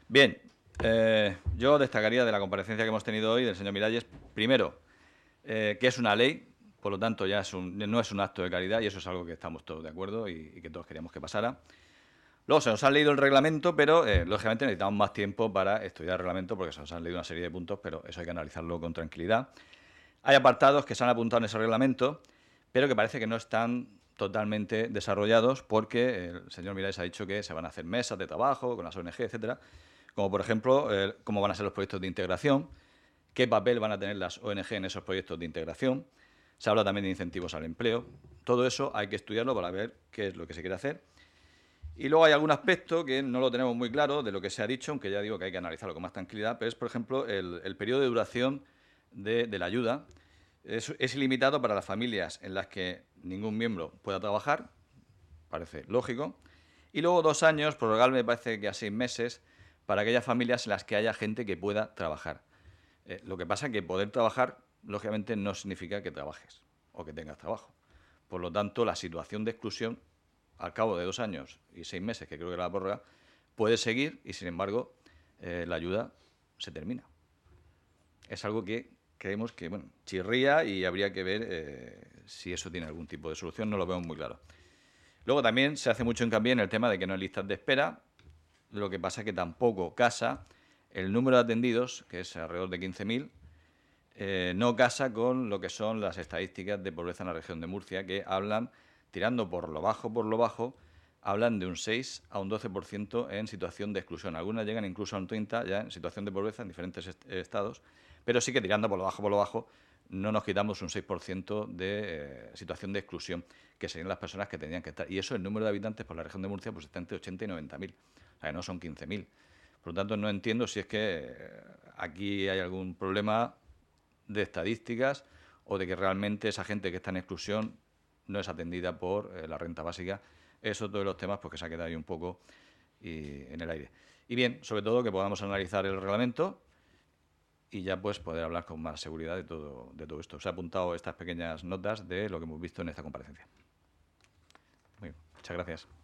Bien, yo destacaría de la comparecencia que hemos tenido hoy del señor Miralles, primero, que es una ley, por lo tanto ya no es un acto de caridad y eso es algo que estamos todos de acuerdo y que todos queríamos que pasara. Luego se nos ha leído el reglamento, pero lógicamente necesitamos más tiempo para estudiar el reglamento porque se nos han leído una serie de puntos, pero eso hay que analizarlo con tranquilidad. Hay apartados que se han apuntado en ese reglamento, pero que parece que no están totalmente desarrollados porque el señor Miralles ha dicho que se van a hacer mesas de trabajo con las ONG, etcétera, como por ejemplo cómo van a ser los proyectos de integración, qué papel van a tener las ONG en esos proyectos de integración. Se habla también de incentivos al empleo. Todo eso hay que estudiarlo para ver qué es lo que se quiere hacer. Y luego hay algún aspecto que no lo tenemos muy claro de lo que se ha dicho, aunque ya digo que hay que analizarlo con más tranquilidad, pero es, por ejemplo, el periodo de duración de la ayuda. Es ilimitado para las familias en las que ningún miembro pueda trabajar, parece lógico. Y luego 2 años, prorrogable me parece que a 6 meses, para aquellas familias en las que haya gente que pueda trabajar. Lo que pasa es que poder trabajar, lógicamente, no significa que trabajes o que tengas trabajo. Por lo tanto, la situación de exclusión, al cabo de 2 años y 6 meses, que creo que era la prórroga, puede seguir y, sin embargo, la ayuda se termina. Es algo que creemos que, bueno, chirría y habría que ver si eso tiene algún tipo de solución, no lo vemos muy claro. Luego también se hace mucho hincapié en el tema de que no hay listas de espera, lo que pasa es que tampoco casa el número de atendidos, que es alrededor de 15.000, no casa con lo que son las estadísticas de pobreza en la región de Murcia, que hablan, tirando por lo bajo, hablan de un 6 a un 12% en situación de exclusión. Algunas llegan incluso a un 30% ya en situación de pobreza en diferentes estados, pero sí que tirando por lo bajo, no nos quitamos un 6% de situación de exclusión, que serían las personas que tendrían que estar. Y eso, el número de habitantes por la región de Murcia, pues está entre 80 y 90.000. O sea, que no son 15.000. Por lo tanto, no entiendo si es que aquí hay algún problema de estadísticas o de que realmente esa gente que está en exclusión no es atendida por la renta básica. Eso todos los temas pues, que se ha quedado ahí un poco en el aire. Y bien, sobre todo que podamos analizar el reglamento y ya pues poder hablar con más seguridad de todo esto. Se ha apuntado estas pequeñas notas de lo que hemos visto en esta comparecencia. Muy bien, muchas gracias.